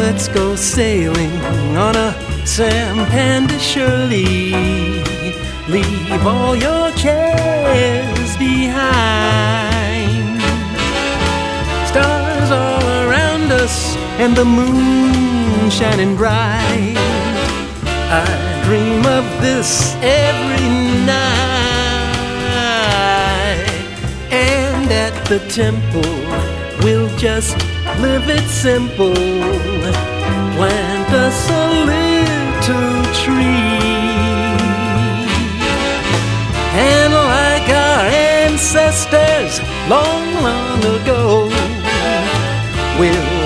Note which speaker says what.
Speaker 1: let's go sailing on a sampan surely. Leave all your cares behind. Stars all around us and the moon shining bright. I dream of this every night. And at the temple we'll just live it simple. Plant us a little tree, and like our ancestors long, long ago, we'll